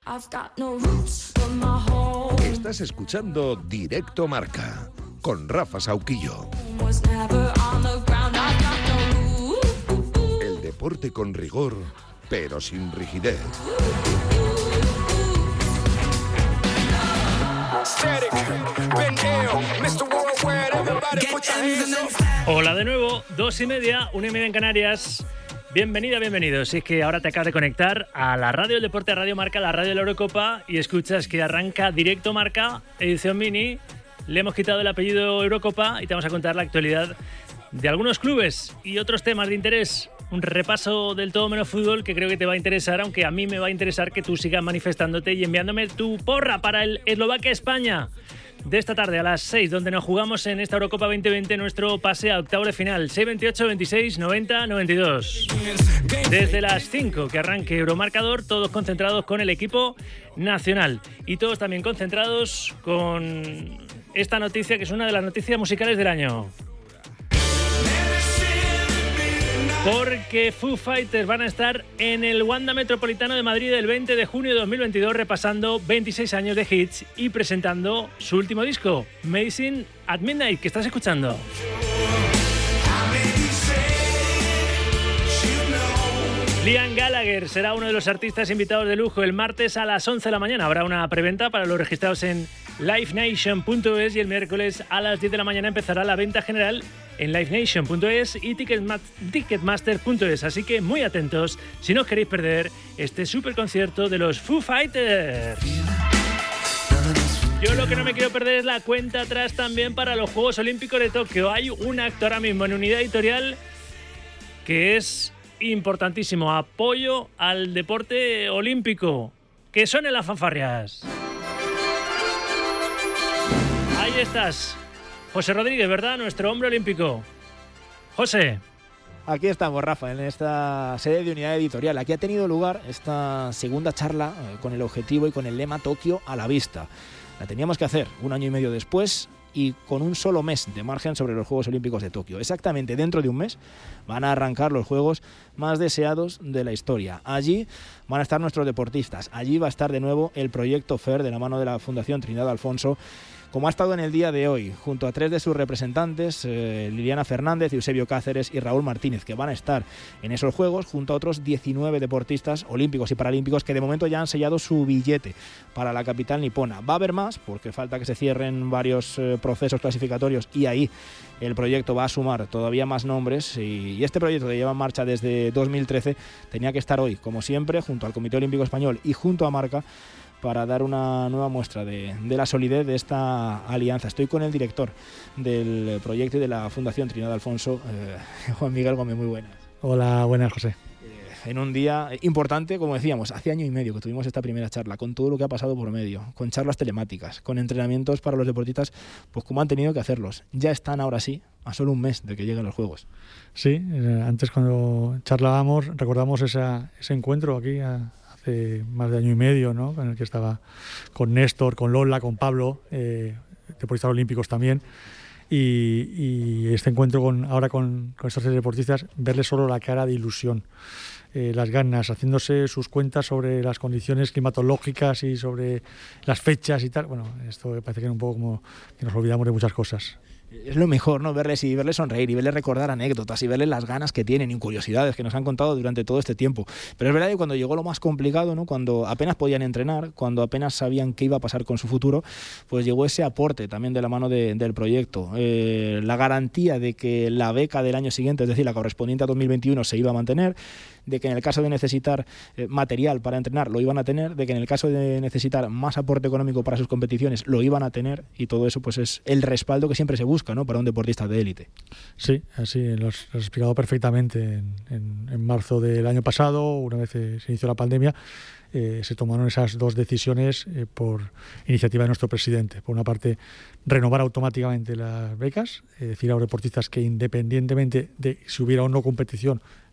Estás escuchando Directo Marca con Rafa Sauquillo. El deporte con rigor, pero sin rigidez. Hola de nuevo, 2:30, 1:30 en Canarias. Bienvenida, bienvenido. Si es que ahora te acabas de conectar a la radio del deporte, a Radio Marca, la radio de la Eurocopa, y escuchas que arranca Directo Marca, edición mini. Le hemos quitado el apellido Eurocopa y te vamos a contar la actualidad de algunos clubes y otros temas de interés. Un repaso del todo menos fútbol que creo que te va a interesar, aunque a mí me va a interesar que tú sigas manifestándote y enviándome tu porra para el Eslovaquia-España de esta tarde a las 6, donde nos jugamos en esta Eurocopa 2020 nuestro pase a octavos de final. 6-28, 26, 90, 92. Desde las 5 que arranque Euromarcador, todos concentrados con el equipo nacional y todos también concentrados con esta noticia, que es una de las noticias musicales del año. Porque Foo Fighters van a estar en el Wanda Metropolitano de Madrid el 20 de junio de 2022 repasando 26 años de hits y presentando su último disco, Medicine at Midnight, que estás escuchando. Liam Gallagher será uno de los artistas invitados de lujo el martes a las 11 de la mañana. Habrá una preventa para los registrados en livenation.es y el miércoles a las 10 de la mañana empezará la venta general en livenation.es y ticketmaster.es. Así que muy atentos si no os queréis perder este super concierto de los Foo Fighters. Yo lo que no me quiero perder es la cuenta atrás también para los Juegos Olímpicos de Tokio. Hay un acto ahora mismo en Unidad Editorial que es importantísimo. Apoyo al deporte olímpico. Que suenen las fanfarrias. Ahí estás, José Rodríguez, ¿verdad? Nuestro hombre olímpico. José. Aquí estamos, Rafa, en esta sede de Unidad Editorial. Aquí ha tenido lugar esta segunda charla con el objetivo y con el lema Tokio a la vista. La teníamos que hacer 1 año y medio después y con un solo mes de margen sobre los Juegos Olímpicos de Tokio. Exactamente dentro de un mes van a arrancar los Juegos más deseados de la historia. Allí van a estar nuestros deportistas. Allí va a estar de nuevo el proyecto FER de la mano de la Fundación Trinidad Alfonso, como ha estado en el día de hoy, junto a 3 de sus representantes, Liliana Fernández, Eusebio Cáceres y Raúl Martínez, que van a estar en esos Juegos, junto a otros 19 deportistas olímpicos y paralímpicos que de momento ya han sellado su billete para la capital nipona. Va a haber más, porque falta que se cierren varios procesos clasificatorios y ahí el proyecto va a sumar todavía más nombres y este proyecto que lleva en marcha desde 2013 tenía que estar hoy, como siempre, junto al Comité Olímpico Español y junto a Marca, para dar una nueva muestra de la solidez de esta alianza. Estoy con el director del proyecto y de la Fundación Trinidad Alfonso, Juan Miguel Gómez. Muy buenas. Hola, buenas, José. En un día importante, como decíamos, hace 1 año y medio que tuvimos esta primera charla, con todo lo que ha pasado por medio, con charlas telemáticas, con entrenamientos para los deportistas, pues como han tenido que hacerlos. Ya están ahora sí, a solo un mes de que lleguen los Juegos. Sí, antes cuando charlábamos, recordamos ese encuentro aquí hace más de 1 año y medio, ¿no? En el que estaba con Néstor, con Lola, con Pablo, deportistas olímpicos también. Y este encuentro ahora con estos 3 deportistas, verles solo la cara de ilusión, las ganas, haciéndose sus cuentas sobre las condiciones climatológicas y sobre las fechas y tal. Bueno, esto parece que es un poco como que nos olvidamos de muchas cosas. Es lo mejor, ¿no? Verles sonreír y verles recordar anécdotas y verles las ganas que tienen y curiosidades que nos han contado durante todo este tiempo. Pero es verdad que cuando llegó lo más complicado, ¿no? Cuando apenas podían entrenar, cuando apenas sabían qué iba a pasar con su futuro, pues llegó ese aporte también de la mano del proyecto. La garantía de que la beca del año siguiente, es decir, la correspondiente a 2021, se iba a mantener, de que en el caso de necesitar material para entrenar lo iban a tener, de que en el caso de necesitar más aporte económico para sus competiciones lo iban a tener, y todo eso pues es el respaldo que siempre se busca, ¿no? Para un deportista de élite. Sí, así lo has explicado perfectamente. En marzo del año pasado, una vez se inició la pandemia, se tomaron esas 2 decisiones por iniciativa de nuestro presidente. Por una parte, renovar automáticamente las becas, decir a los deportistas que independientemente de si hubiera o no competición,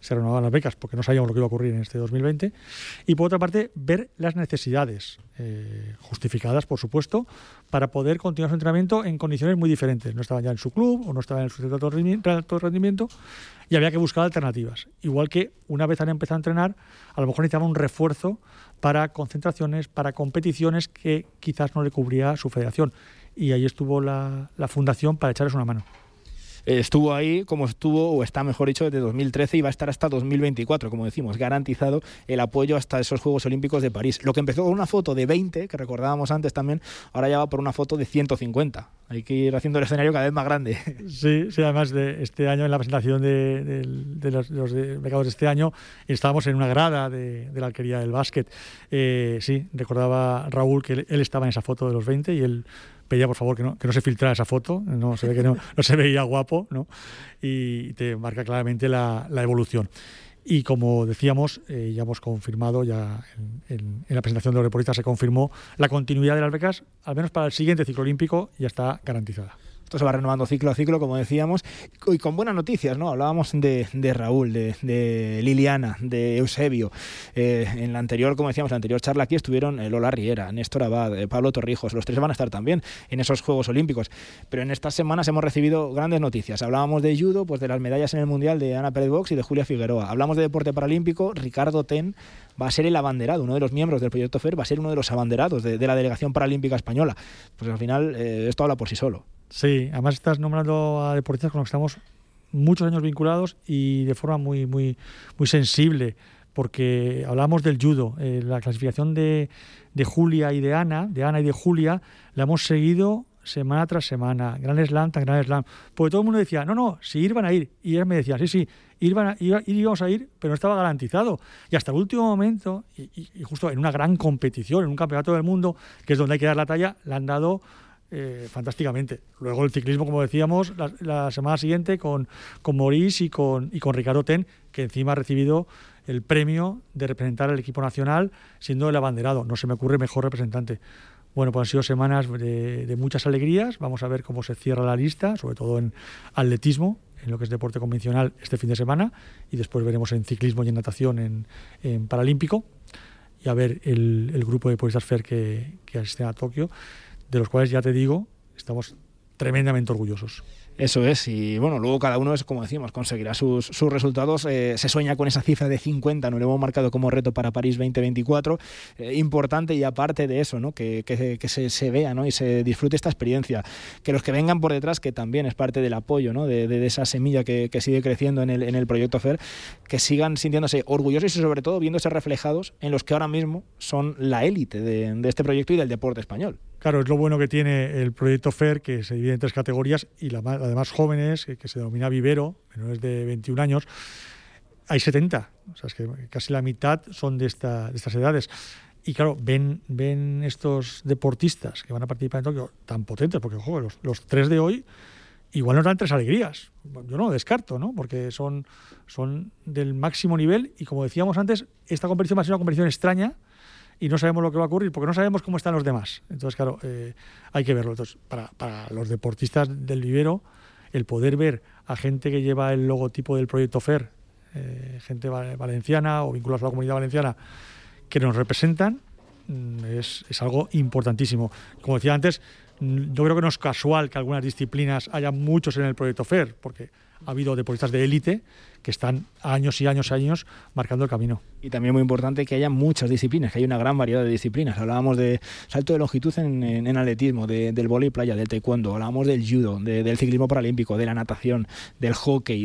se renovaban las becas, porque no sabíamos lo que iba a ocurrir en este 2020. Y por otra parte, ver las necesidades, justificadas, por supuesto, para poder continuar su entrenamiento en condiciones muy diferentes. No estaban ya en su club o no estaban en su centro de alto rendimiento y había que buscar alternativas. Igual que una vez han empezado a entrenar, a lo mejor necesitaban un refuerzo para concentraciones, para competiciones que quizás no le cubría su federación. Y ahí estuvo la fundación para echarles una mano. Estuvo ahí, como estuvo, o está mejor dicho, desde 2013 y va a estar hasta 2024, como decimos, garantizado el apoyo hasta esos Juegos Olímpicos de París. Lo que empezó con una foto de 20, que recordábamos antes también, ahora ya va por una foto de 150. Hay que ir haciendo el escenario cada vez más grande. Sí, además de este año, en la presentación de los becados de este año, estábamos en una grada de la Alquería del Básquet. Sí, recordaba Raúl que él estaba en esa foto de los 20 y él pedía por favor que no se filtrara esa foto, no se ve que no se veía guapo, ¿no? Y te marca claramente la evolución. Y como decíamos, ya hemos confirmado, ya en la presentación de los deportistas se confirmó la continuidad de las becas, al menos para el siguiente ciclo olímpico ya está garantizada. Esto se va renovando ciclo a ciclo, como decíamos, y con buenas noticias, ¿no? Hablábamos de Raúl, de Liliana, de Eusebio. En la anterior, como decíamos, en la anterior charla aquí estuvieron Lola Riera, Néstor Abad, Pablo Torrijos. Los tres van a estar también en esos Juegos Olímpicos. Pero en estas semanas hemos recibido grandes noticias. Hablábamos de judo, pues de las medallas en el Mundial de Ana Pérez Box y de Julia Figueroa. Hablamos de deporte paralímpico. Ricardo Ten va a ser el abanderado, uno de los miembros del Proyecto FER, va a ser uno de los abanderados de la delegación paralímpica española. Pues al final esto habla por sí solo. Sí, además estás nombrando a deportistas con los que estamos muchos años vinculados y de forma muy, muy, muy sensible, porque hablamos del judo. La clasificación de Julia y de Ana y de Julia, la hemos seguido semana tras semana, Gran Slam tras Gran Slam, porque todo el mundo decía, no, si ir van a ir, y ellas me decían, sí, íbamos a ir, pero no estaba garantizado, y hasta el último momento, y justo en una gran competición, en un campeonato del mundo, que es donde hay que dar la talla, la han dado fantásticamente. Luego el ciclismo, como decíamos, la semana siguiente con Maurice y con Ricardo Ten, que encima ha recibido el premio de representar al equipo nacional siendo el abanderado. No se me ocurre mejor representante. Bueno, pues han sido semanas de muchas alegrías. Vamos a ver cómo se cierra la lista, sobre todo en atletismo, en lo que es deporte convencional este fin de semana, y después veremos en ciclismo y en natación en paralímpico, y a ver el grupo de deportistas FER que asisten a Tokio, de los cuales, ya te digo, estamos tremendamente orgullosos. Eso es, y bueno, luego cada uno, es como decimos, conseguirá sus resultados. Se sueña con esa cifra de 50, nos lo hemos marcado como reto para París 2024, importante, y aparte de eso, ¿no? que se vea, ¿no? Y se disfrute esta experiencia, que los que vengan por detrás, que también es parte del apoyo, ¿no? de esa semilla que sigue creciendo en el Proyecto FER, que sigan sintiéndose orgullosos y sobre todo viéndose reflejados en los que ahora mismo son la élite de este proyecto y del deporte español. Claro, es lo bueno que tiene el Proyecto FER, que se divide en 3 categorías, y además jóvenes, que se denomina vivero, menores de 21 años, hay 70, o sea, es que casi la mitad son de estas edades. Y claro, ven estos deportistas que van a participar en Tokio tan potentes, porque los 3 de hoy igual nos dan 3 alegrías. Yo no lo descarto, ¿no? Porque son del máximo nivel, y como decíamos antes, esta competición va a ser una competición extraña, y no sabemos lo que va a ocurrir, porque no sabemos cómo están los demás. Entonces, claro, hay que verlo. Entonces, para los deportistas del vivero, el poder ver a gente que lleva el logotipo del Proyecto FER, gente valenciana o vinculados a la comunidad valenciana, que nos representan, es algo importantísimo. Como decía antes, yo creo que no es casual que algunas disciplinas haya muchos en el Proyecto FER, porque ha habido deportistas de élite que están años y años y años marcando el camino. Y también muy importante que haya muchas disciplinas, que haya una gran variedad de disciplinas. Hablábamos de salto de longitud en atletismo, del vóley playa, del taekwondo, hablábamos del judo, del ciclismo paralímpico, de la natación, del hockey,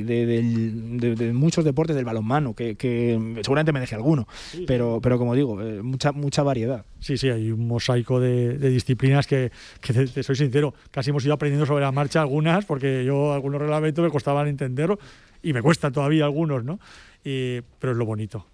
de muchos deportes, del balonmano, que seguramente me deje alguno, sí. pero como digo, mucha variedad. Sí, hay un mosaico de disciplinas que te soy sincero, casi hemos ido aprendiendo sobre la marcha algunas, porque yo algunos reglamentos me costaban entenderlo, y me cuestan todavía algunos, ¿no? Pero es lo bonito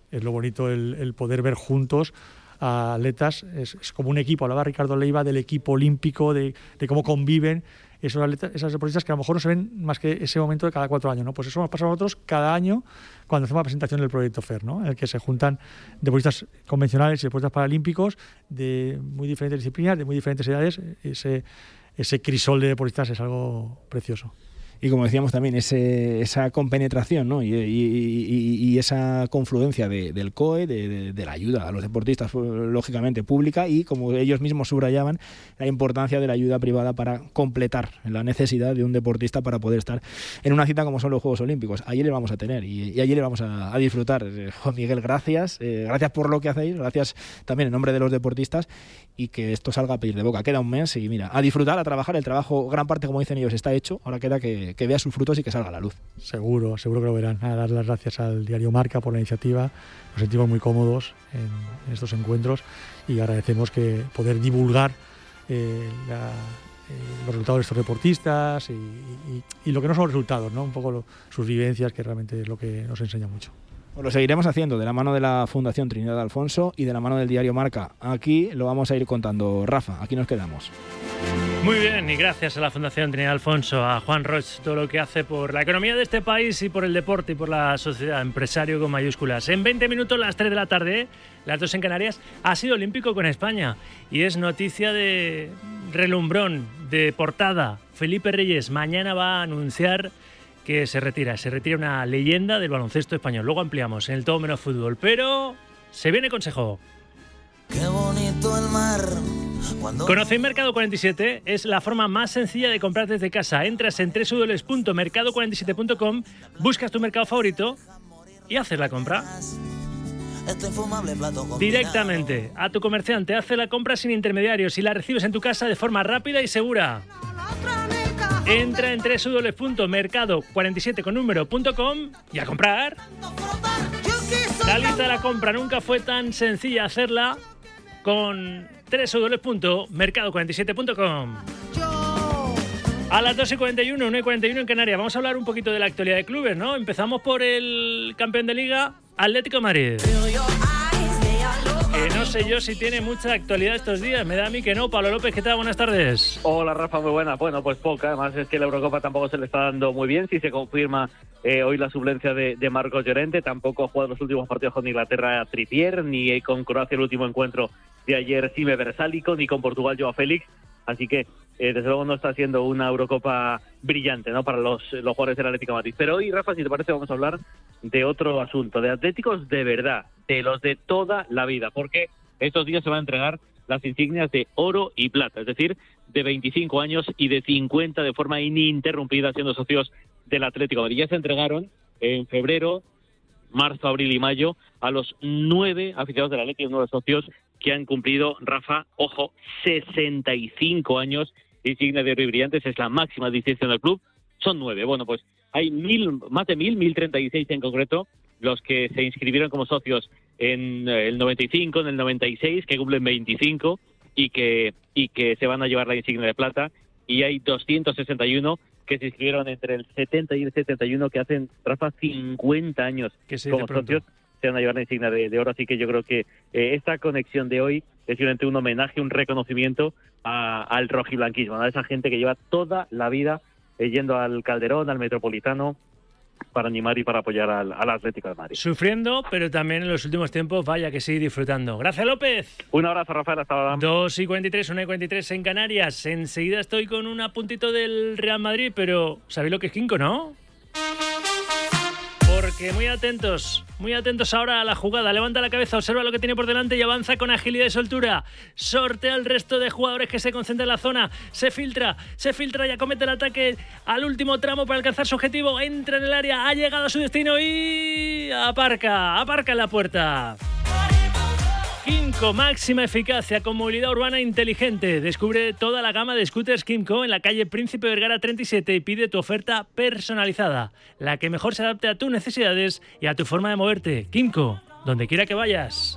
el poder ver juntos a atletas. Es como un equipo. Hablaba Ricardo Leiva del equipo olímpico, de cómo conviven esos atletas, esas deportistas, que a lo mejor no se ven más que ese momento de cada 4 años, ¿no? Pues eso nos pasa a nosotros cada año cuando hacemos la presentación del Proyecto FER, ¿no? En el que se juntan deportistas convencionales y deportistas paralímpicos de muy diferentes disciplinas, de muy diferentes edades. Ese crisol de deportistas es algo precioso. Y como decíamos también, esa compenetración, ¿no? y esa confluencia del COE, de la ayuda a los deportistas, lógicamente pública, y como ellos mismos subrayaban, la importancia de la ayuda privada para completar la necesidad de un deportista para poder estar en una cita como son los Juegos Olímpicos. Allí le vamos a tener y allí le vamos a disfrutar. Juan Miguel, gracias. Gracias por lo que hacéis, gracias también en nombre de los deportistas, y que esto salga a pedir de boca. Queda un mes y mira, a disfrutar, a trabajar. El trabajo, gran parte, como dicen ellos, está hecho. Ahora queda que vea sus frutos y que salga a la luz. Seguro que lo verán. A dar las gracias al diario Marca por la iniciativa. Nos sentimos muy cómodos en estos encuentros y agradecemos que poder divulgar los resultados de estos deportistas y lo que no son resultados, ¿no? Un poco sus vivencias, que realmente es lo que nos enseña mucho. Pues lo seguiremos haciendo de la mano de la Fundación Trinidad Alfonso y de la mano del diario Marca. Aquí lo vamos a ir contando. Rafa, aquí nos quedamos. Muy bien, y gracias a la Fundación Trinidad Alfonso, a Juan Roig, todo lo que hace por la economía de este país y por el deporte y por la sociedad, empresario con mayúsculas. En 20 minutos, las 3 de la tarde, las 2 en Canarias, ha sido olímpico con España y es noticia de relumbrón, de portada. Felipe Reyes mañana va a anunciar que se retira una leyenda del baloncesto español. Luego ampliamos en el Todo Menos Fútbol, pero se viene consejo. Qué bonito el mar. Conoce Mercado 47, es la forma más sencilla de comprar desde casa. Entras en www.mercado47.com, buscas tu mercado favorito y haces la compra. Directamente a tu comerciante, hace la compra sin intermediarios y la recibes en tu casa de forma rápida y segura. Entra en www.mercado47.com y a comprar. La lista de la compra nunca fue tan sencilla hacerla con www.mercado47.com. A las 2:41, 1:41 en Canarias. Vamos a hablar un poquito de la actualidad de clubes, ¿no? Empezamos por el campeón de Liga, Atlético de Madrid. No sé yo si tiene mucha actualidad estos días, me da a mí que no. Pablo López, ¿qué tal? Buenas tardes. Hola Rafa, muy buena. Bueno, pues poca, además es que la Eurocopa tampoco se le está dando muy bien. Si se confirma hoy la suplencia de Marcos Llorente, tampoco ha jugado los últimos partidos con Inglaterra Trippier, ni con Croacia el último encuentro de ayer Sime Versálico, ni con Portugal Joao Félix. Así que desde luego no está siendo una Eurocopa brillante, ¿no?, para los jugadores del Atlético de Madrid. Pero hoy, Rafa, si te parece, vamos a hablar de otro asunto, de atléticos de verdad, de los de toda la vida, porque estos días se van a entregar las insignias de oro y plata, es decir, de 25 años y de 50 de forma ininterrumpida siendo socios del Atlético de Madrid. Ya se entregaron en febrero, marzo, abril y mayo a los 9 aficionados del Atlético, 9 socios que han cumplido, Rafa, ojo, 65 años. Insignia de oro y brillantes es la máxima distinción del club. Son 9. Bueno, pues hay más de 1.036 en concreto, los que se inscribieron como socios en el 95, en el 96, que cumplen 25 y que se van a llevar la insignia de plata. Y hay 261 que se inscribieron entre el 70 y el 71, que hacen, Rafa, 50 años como socios. Se van a llevar la insignia de oro, así que yo creo que esta conexión de hoy es simplemente un homenaje, un reconocimiento al rojiblanquismo, a esa gente que lleva toda la vida yendo al Calderón, al Metropolitano, para animar y para apoyar al Atlético de Madrid. Sufriendo, pero también en los últimos tiempos, vaya que sí, disfrutando. Gracias, López. Un abrazo, Rafael, hasta ahora. 2:43, 1:43 en Canarias. Enseguida estoy con un apuntito del Real Madrid, pero ¿sabéis lo que es Quinco, no? Porque muy atentos ahora a la jugada. Levanta la cabeza, observa lo que tiene por delante y avanza con agilidad y soltura. Sortea al resto de jugadores que se concentran en la zona. Se filtra y acomete el ataque al último tramo para alcanzar su objetivo. Entra en el área, ha llegado a su destino y aparca en la puerta. Kimco, máxima eficacia con movilidad urbana inteligente. Descubre toda la gama de scooters Kimco en la calle Príncipe Vergara 37 y pide tu oferta personalizada, la que mejor se adapte a tus necesidades y a tu forma de moverte. Kimco, donde quiera que vayas.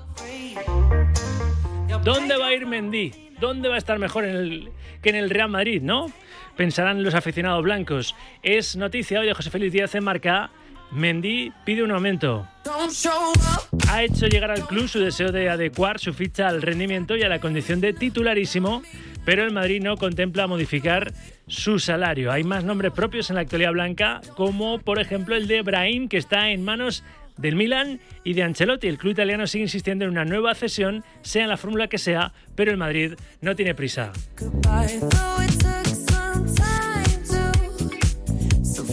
¿Dónde va a ir Mendy? ¿Dónde va a estar mejor que en el Real Madrid, no? Pensarán los aficionados blancos. Es noticia hoy de José Félix Díaz en Marca. Mendy pide un aumento. Ha hecho llegar al club su deseo de adecuar su ficha al rendimiento y a la condición de titularísimo, pero el Madrid no contempla modificar su salario. Hay más nombres propios en la actualidad blanca, como por ejemplo el de Brahim, que está en manos del Milan y de Ancelotti. El club italiano sigue insistiendo en una nueva cesión, sea en la fórmula que sea, pero el Madrid no tiene prisa.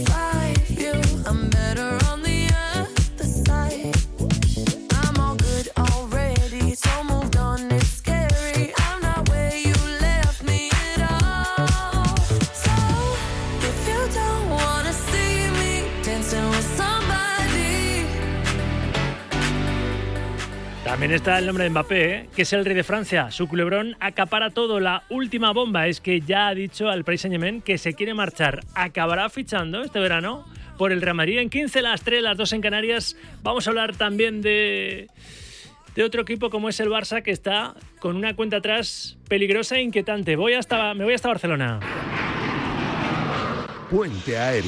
También está el nombre de Mbappé, que es el rey de Francia. Su culebrón acapara todo. La última bomba es que ya ha dicho al Paris Saint-Germain que se quiere marchar. Acabará fichando este verano por el Real Madrid. En 15, las 3, las 2 en Canarias. Vamos a hablar también de otro equipo como es el Barça, que está con una cuenta atrás peligrosa e inquietante. Me voy hasta Barcelona. Puente Aéreo.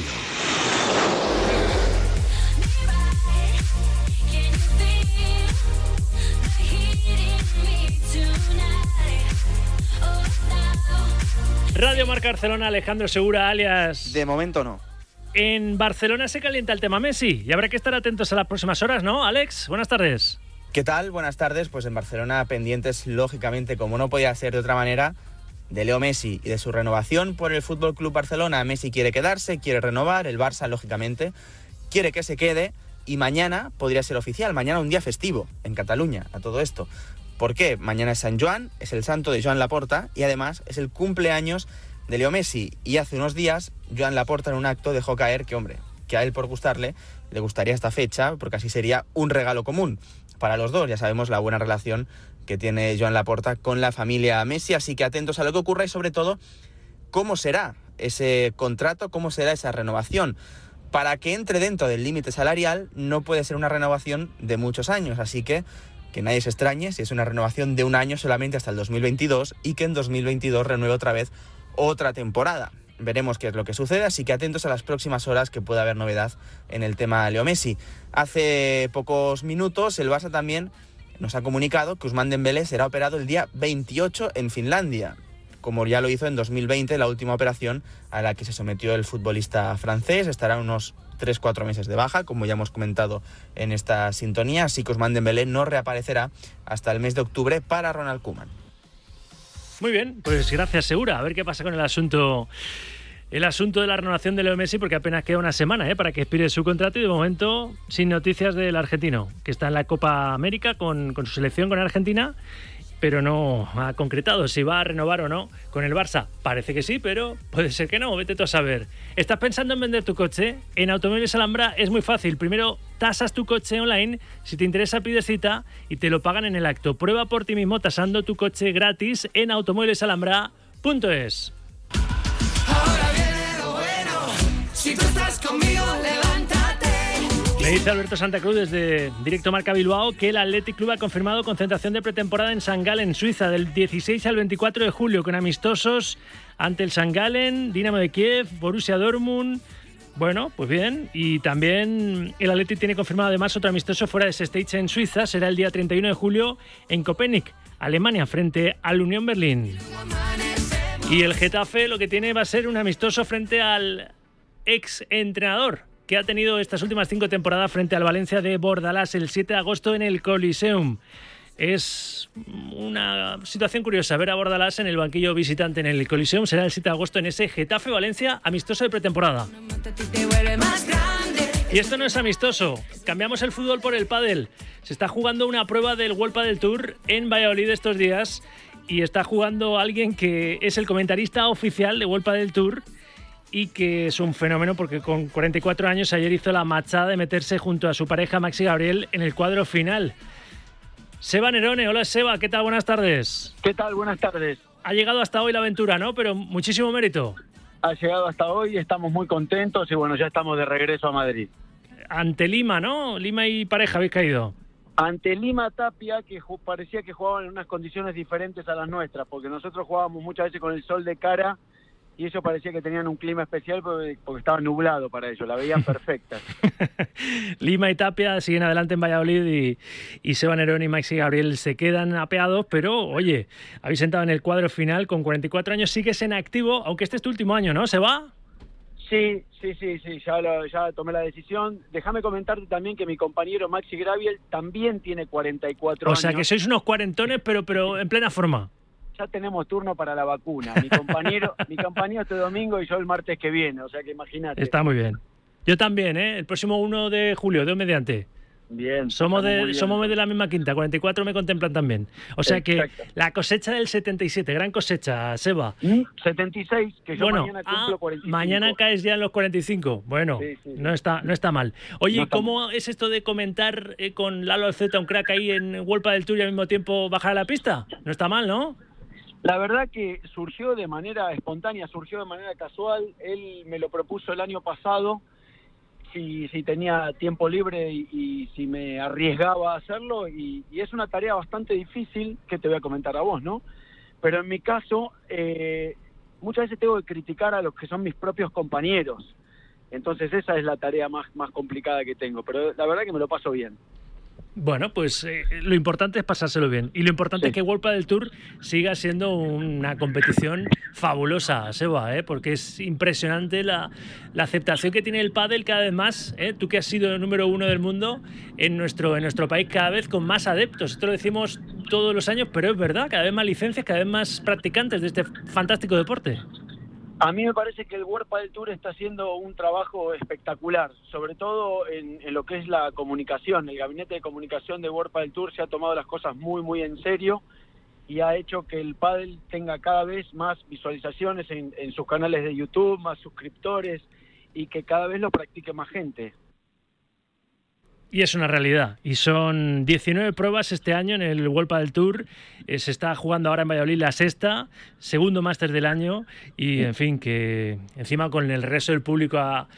Radio Marca Barcelona, Alejandro Segura, alias... De momento no. En Barcelona se calienta el tema Messi y habrá que estar atentos a las próximas horas, ¿no? Alex, buenas tardes. ¿Qué tal? Buenas tardes. Pues en Barcelona pendientes, lógicamente, como no podía ser de otra manera, de Leo Messi y de su renovación por el Fútbol Club Barcelona. Messi quiere quedarse, quiere renovar, el Barça, lógicamente, quiere que se quede y mañana podría ser oficial. Mañana un día festivo en Cataluña a todo esto. ¿Por qué? Mañana es San Joan, es el santo de Joan Laporta y además es el cumpleaños de Leo Messi. Y hace unos días Joan Laporta en un acto dejó caer que a él por gustarle le gustaría esta fecha porque así sería un regalo común para los dos. Ya sabemos la buena relación que tiene Joan Laporta con la familia Messi, así que atentos a lo que ocurra y sobre todo cómo será ese contrato, cómo será esa renovación. Para que entre dentro del límite salarial no puede ser una renovación de muchos años, así que nadie se extrañe si es una renovación de un año solamente hasta el 2022 y que en 2022 renueve otra vez otra temporada. Veremos qué es lo que sucede, así que atentos a las próximas horas que pueda haber novedad en el tema Leo Messi. Hace pocos minutos el Barça también nos ha comunicado que Ousmane Dembélé será operado el día 28 en Finlandia, como ya lo hizo en 2020, la última operación a la que se sometió el futbolista francés. Estará unos 3-4 meses de baja, como ya hemos comentado en esta sintonía, así que Ousmane Dembélé no reaparecerá hasta el mes de octubre para Ronald Koeman. Muy bien, pues gracias, Segura. A ver qué pasa con el asunto de la renovación de Leo Messi, porque apenas queda una semana para que expire su contrato y de momento sin noticias del argentino, que está en la Copa América con su selección con Argentina, pero no ha concretado si va a renovar o no con el Barça. Parece que sí, pero puede ser que no, vete tú a saber. ¿Estás pensando en vender tu coche? En Automóviles Alhambra es muy fácil. Primero tasas tu coche online, si te interesa pides cita y te lo pagan en el acto. Prueba por ti mismo tasando tu coche gratis en automóvilesalhambra.es. Ahora viene lo bueno, si tú estás conmigo, levántate. Me dice Alberto Santa Cruz desde Directo Marca Bilbao que el Athletic Club ha confirmado concentración de pretemporada en St. Gallen, Suiza, del 16 al 24 de julio, con amistosos ante el St. Gallen, Dinamo de Kiev, Borussia Dortmund. Bueno, pues bien, y también el Athletic tiene confirmado además otro amistoso fuera de ese stage en Suiza, será el día 31 de julio en Copenhague, Alemania, frente al Unión Berlín. Y el Getafe lo que tiene va a ser un amistoso frente al ex entrenador que ha tenido estas últimas 5 temporadas frente al Valencia de Bordalás el 7 de agosto en el Coliseum. Es una situación curiosa ver a Bordalás en el banquillo visitante en el Coliseum. Será el 7 de agosto en ese Getafe-Valencia amistoso de pretemporada. Y esto no es amistoso. Cambiamos el fútbol por el pádel. Se está jugando una prueba del World Padel Tour en Valladolid estos días y está jugando alguien que es el comentarista oficial de World Padel Tour y que es un fenómeno porque con 44 años ayer hizo la machada de meterse junto a su pareja Maxi Gabriel en el cuadro final. Seba Nerone, hola Seba, ¿qué tal? Buenas tardes. ¿Qué tal? Buenas tardes. Ha llegado hasta hoy la aventura, ¿no? Pero muchísimo mérito. Ha llegado hasta hoy, estamos muy contentos y bueno, ya estamos de regreso a Madrid. Ante Lima, ¿no? Lima y pareja habéis caído. Ante Lima Tapia, que parecía que jugaban en unas condiciones diferentes a las nuestras, porque nosotros jugábamos muchas veces con el sol de cara y ellos parecía que tenían un clima especial porque estaba nublado para ellos, la veían perfecta. Lima y Tapia siguen adelante en Valladolid y Seba Nerone y Maxi Gabriel se quedan apeados, pero oye, habéis entrado en el cuadro final con 44 años, sigues en activo, aunque este es tu último año, ¿no? ¿Seba? Sí, ya tomé la decisión. Déjame comentarte también que mi compañero Maxi Gabriel también tiene 44 años. O sea que sois unos cuarentones, pero en plena forma. Ya tenemos turno para la vacuna. Mi compañero este domingo y yo el martes que viene, o sea que imagínate. Está muy bien. Yo también, el próximo 1 de julio, Dios mediante. Bien. Somos estamos muy bien. de la misma quinta, 44 me contemplan también. O sea Exacto. que la cosecha del 77, gran cosecha, Seba. 76, que yo mañana cumplo 45. Mañana caes ya en los 45. Bueno, Sí. no está mal. Oye, No está ¿cómo es esto de comentar con Lalo Alceta, un crack ahí en World del Tour y al mismo tiempo bajar a la pista? No está mal, ¿no? La verdad que surgió de manera espontánea, surgió de manera casual. Él me lo propuso el año pasado, si tenía tiempo libre y si me arriesgaba a hacerlo. Y es una tarea bastante difícil, que te voy a comentar a vos, ¿no? Pero en mi caso, muchas veces tengo que criticar a los que son mis propios compañeros. Entonces esa es la tarea más complicada que tengo. Pero la verdad que me lo paso bien. Bueno, pues lo importante es pasárselo bien. Y lo importante es que World del Tour siga siendo una competición fabulosa, Seba, porque es impresionante la aceptación que tiene el pádel cada vez más. Tú que has sido el número 1 del mundo en nuestro país, cada vez con más adeptos. Esto lo decimos todos los años, pero es verdad, cada vez más licencias, cada vez más practicantes de este fantástico deporte. A mí me parece que el World Padel Tour está haciendo un trabajo espectacular, sobre todo en lo que es la comunicación. El gabinete de comunicación de World Padel Tour se ha tomado las cosas muy en serio y ha hecho que el pádel tenga cada vez más visualizaciones en sus canales de YouTube, más suscriptores y que cada vez lo practique más gente. Y es una realidad. Y son 19 pruebas este año en el World Padel Tour. Se está jugando ahora en Valladolid la sexta, segundo máster del año. Y, en fin, que encima con el resto del público a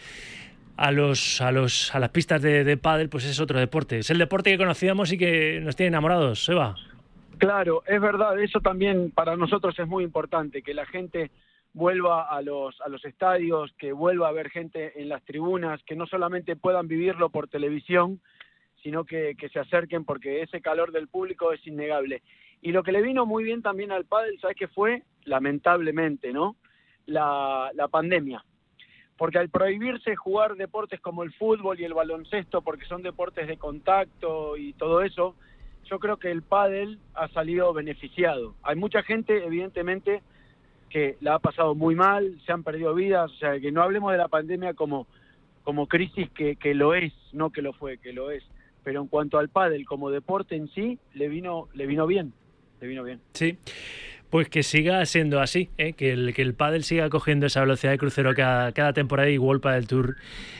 las pistas de pádel, pues es otro deporte. Es el deporte que conocíamos y que nos tiene enamorados, Seba. Claro, es verdad. Eso también para nosotros es muy importante, que la gente vuelva a los estadios, que vuelva a haber gente en las tribunas, que no solamente puedan vivirlo por televisión, sino que se acerquen, porque ese calor del público es innegable. Y lo que le vino muy bien también al pádel, ¿sabes qué fue? Lamentablemente, ¿no? La pandemia. Porque al prohibirse jugar deportes como el fútbol y el baloncesto, porque son deportes de contacto y todo eso, yo creo que el pádel ha salido beneficiado. Hay mucha gente, evidentemente, que la ha pasado muy mal, se han perdido vidas, o sea, que no hablemos de la pandemia como crisis que lo es, no que lo fue, que lo es. Pero en cuanto al pádel como deporte en sí, le vino bien. Sí, pues que siga siendo así, que el pádel siga cogiendo esa velocidad de crucero cada temporada y World Padel Tour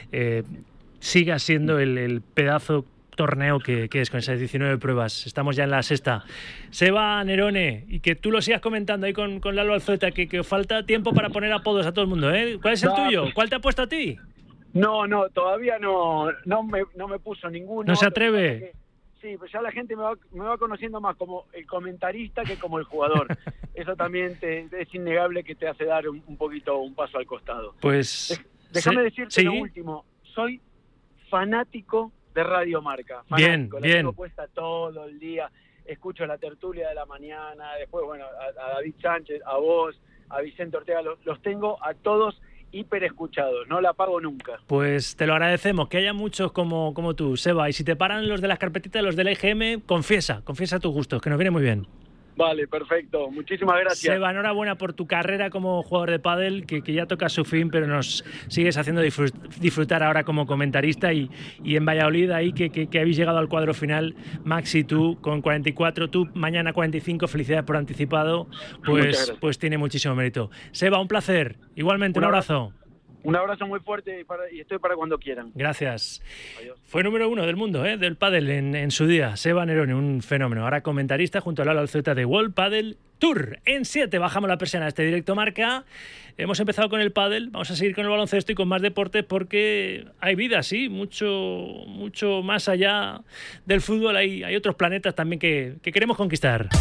siga siendo el pedazo torneo que es con esas 19 pruebas. Estamos ya en la sexta. Seba Nerone, y que tú lo sigas comentando ahí con Lalo Alceta, que falta tiempo para poner apodos a todo el mundo, ¿eh? ¿Cuál es el tuyo? ¿Cuál te ha puesto a ti? No, todavía no me puso ninguno. ¿No se atreve? Sí, pues ya la gente me va conociendo más como el comentarista que como el jugador. Eso también es innegable, que te hace dar un poquito un paso al costado. Pues déjame decirte sí. Lo último. Soy fanático de Radio Marca. Bien. La tengo puesta todo el día. Escucho la tertulia de la mañana. Después, bueno, a David Sánchez, a vos, a Vicente Ortega. Los tengo a todos hiper escuchados. No la apago nunca. Pues te lo agradecemos. Que haya muchos como tú, Seba. Y si te paran los de las carpetitas, los del EGM, confiesa tus gustos, que nos viene muy bien. Vale, perfecto. Muchísimas gracias. Seba, enhorabuena por tu carrera como jugador de pádel, que ya toca su fin, pero nos sigues haciendo disfrutar ahora como comentarista y en Valladolid ahí que habéis llegado al cuadro final, Max y tú con 44, tú mañana 45, felicidades por anticipado, pues tiene muchísimo mérito. Seba, un placer. Igualmente, un abrazo. Un abrazo muy fuerte y estoy para cuando quieran. Gracias. Adiós. Fue número 1 del mundo, del pádel en su día. Seba Nerone, un fenómeno. Ahora comentarista junto a Lalo Alceta de World Padel Tour. En 7 bajamos la persiana de este directo marca. Hemos empezado con el pádel, vamos a seguir con el baloncesto y con más deportes porque hay vida, sí, mucho más allá del fútbol. Hay otros planetas también que queremos conquistar.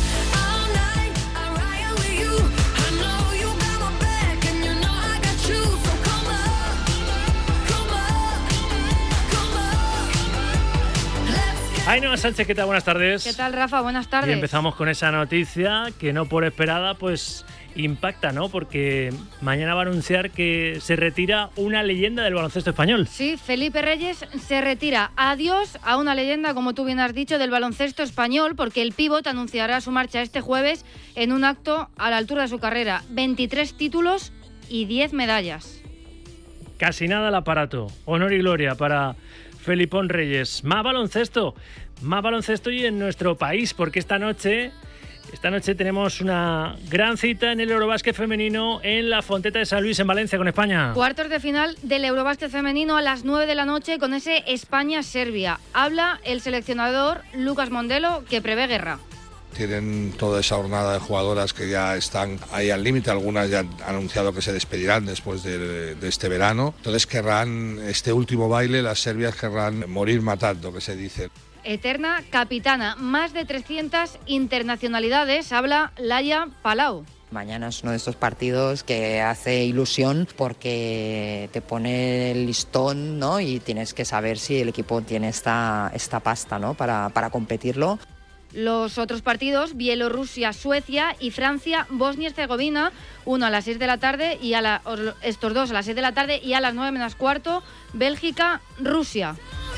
Ainhoa Sánchez, ¿qué tal? Buenas tardes. ¿Qué tal, Rafa? Buenas tardes. Y empezamos con esa noticia que no por esperada, pues impacta, ¿no? Porque mañana va a anunciar que se retira una leyenda del baloncesto español. Sí, Felipe Reyes se retira. Adiós a una leyenda, como tú bien has dicho, del baloncesto español, porque el pívot anunciará su marcha este jueves en un acto a la altura de su carrera. 23 títulos y 10 medallas. Casi nada al aparato. Honor y gloria para Felipón Reyes. Más baloncesto y en nuestro país, porque esta noche tenemos una gran cita en el Eurobásquet femenino en la Fonteta de San Luis, en Valencia, con España. Cuartos de final del Eurobásquet femenino a las 9 de la noche con ese España-Serbia. Habla el seleccionador Lucas Mondelo, que prevé guerra. Tienen toda esa jornada de jugadoras que ya están ahí al límite, algunas ya han anunciado que se despedirán después de este verano. Entonces querrán este último baile, las serbias querrán morir matando, que se dice. Eterna capitana, más de 300 internacionalidades, habla Laia Palau. Mañana es uno de estos partidos que hace ilusión porque te pone el listón, ¿no? Y tienes que saber si el equipo tiene esta pasta, ¿no? para competirlo. Los otros partidos, Bielorrusia, Suecia y Francia, Bosnia y Herzegovina, uno a las 6 de la tarde y estos dos a las 6 de la tarde y a las 9 menos cuarto, Bélgica, Rusia.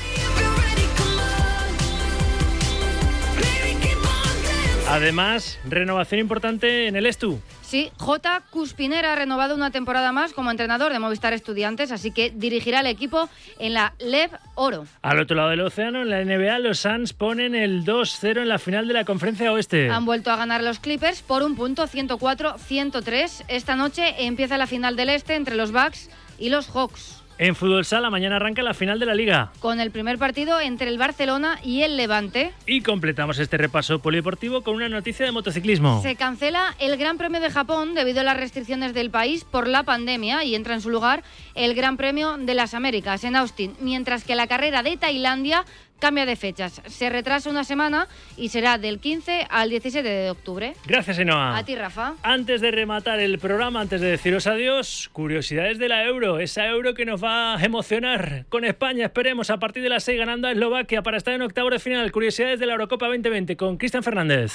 Además, renovación importante en el Estu. Sí, J. Cuspinera ha renovado una temporada más como entrenador de Movistar Estudiantes, así que dirigirá el equipo en la LEB Oro. Al otro lado del océano, en la NBA, los Suns ponen el 2-0 en la final de la Conferencia Oeste. Han vuelto a ganar los Clippers por un punto, 104-103. Esta noche empieza la final del Este entre los Bucks y los Hawks. En Fútbol Sala, mañana arranca la final de la Liga. Con el primer partido entre el Barcelona y el Levante. Y completamos este repaso polideportivo con una noticia de motociclismo. Se cancela el Gran Premio de Japón debido a las restricciones del país por la pandemia y entra en su lugar el Gran Premio de las Américas en Austin, mientras que la carrera de Tailandia cambia de fechas. Se retrasa una semana y será del 15 al 17 de octubre. Gracias, Ainhoa. A ti, Rafa. Antes de rematar el programa, antes de deciros adiós, curiosidades de la Euro. Esa Euro que nos va a emocionar con España, esperemos, a partir de las 6 ganando a Eslovaquia para estar en octavos de final. Curiosidades de la Eurocopa 2020 con Cristian Fernández.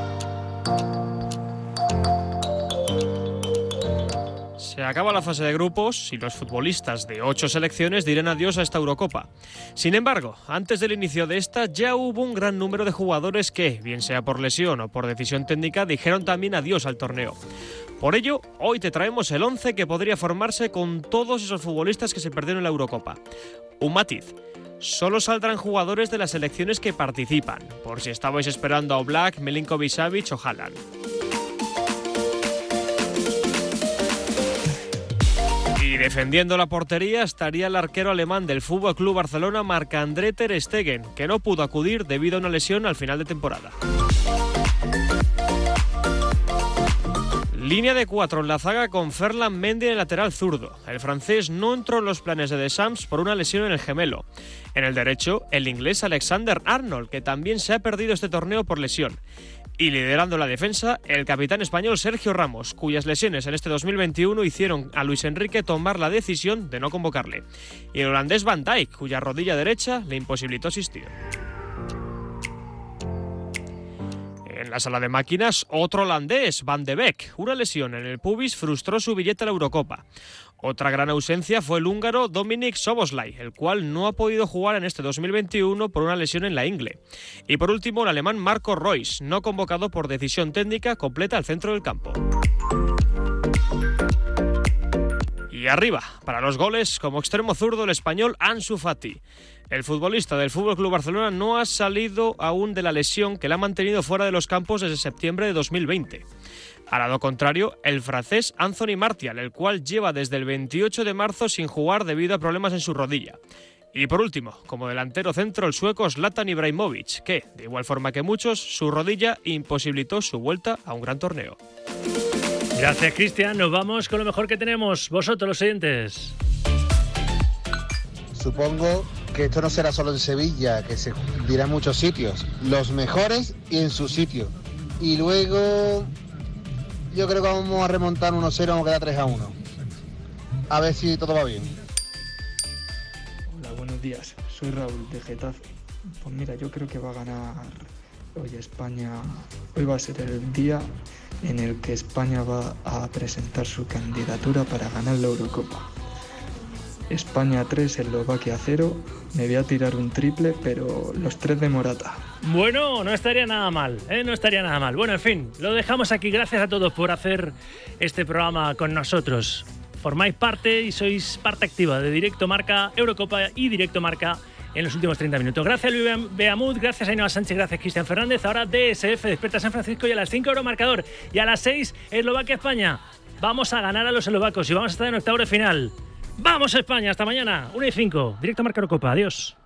Se acaba la fase de grupos y los futbolistas de 8 selecciones dirán adiós a esta Eurocopa. Sin embargo, antes del inicio de esta ya hubo un gran número de jugadores que, bien sea por lesión o por decisión técnica, dijeron también adiós al torneo. Por ello, hoy te traemos el 11 que podría formarse con todos esos futbolistas que se perdieron en la Eurocopa. Un matiz: solo saldrán jugadores de las selecciones que participan, por si estabais esperando a Oblak, Milinković-Savić o Haaland. Y defendiendo la portería estaría el arquero alemán del FC Barcelona, Marc-André ter Stegen, que no pudo acudir debido a una lesión al final de temporada. Línea de 4 en la zaga con Ferland Mendy en el lateral zurdo. El francés no entró en los planes de Deschamps por una lesión en el gemelo. En el derecho, el inglés Alexander Arnold, que también se ha perdido este torneo por lesión. Y liderando la defensa, el capitán español Sergio Ramos, cuyas lesiones en este 2021 hicieron a Luis Enrique tomar la decisión de no convocarle. Y el holandés Van Dijk, cuya rodilla derecha le imposibilitó asistir. En la sala de máquinas, otro holandés, Van de Beek. Una lesión en el pubis frustró su billete a la Eurocopa. Otra gran ausencia fue el húngaro Dominik Szoboszlai, el cual no ha podido jugar en este 2021 por una lesión en la ingle. Y por último, el alemán Marco Reus, no convocado por decisión técnica, completa el centro del campo. Y arriba, para los goles, como extremo zurdo, el español Ansu Fati. El futbolista del FC Barcelona no ha salido aún de la lesión que le ha mantenido fuera de los campos desde septiembre de 2020. Al lado contrario, el francés Anthony Martial, el cual lleva desde el 28 de marzo sin jugar debido a problemas en su rodilla. Y por último, como delantero centro, el sueco Zlatan Ibrahimović, que, de igual forma que muchos, su rodilla imposibilitó su vuelta a un gran torneo. Gracias, Cristian. Nos vamos con lo mejor que tenemos, vosotros los oyentes. Supongo que esto no será solo en Sevilla, que se dirá en muchos sitios. Los mejores y en su sitio. Y luego yo creo que vamos a remontar 1-0, vamos a quedar 3-1. A ver si todo va bien. Hola, buenos días. Soy Raúl de Getafe. Pues mira, yo creo que va a ganar hoy España. Hoy va a ser el día en el que España va a presentar su candidatura para ganar la Eurocopa. España 3, Eslovaquia 0. Me voy a tirar un triple, pero los 3 de Morata. Bueno, no estaría nada mal, no estaría nada mal. Bueno, en fin, lo dejamos aquí. Gracias a todos por hacer este programa con nosotros. Formáis parte y sois parte activa de Directo Marca Eurocopa y Directo Marca en los últimos 30 minutos. Gracias Luis Beamud, gracias Ainhoa Sánchez, gracias Cristian Fernández. Ahora DSF, Despierta San Francisco, y a las 5 Euromarcador. Y a las 6 Eslovaquia-España. Vamos a ganar a los eslovacos y vamos a estar en octavos de final. ¡Vamos España! Hasta mañana, 1:05. Directo Marca Eurocopa. Adiós.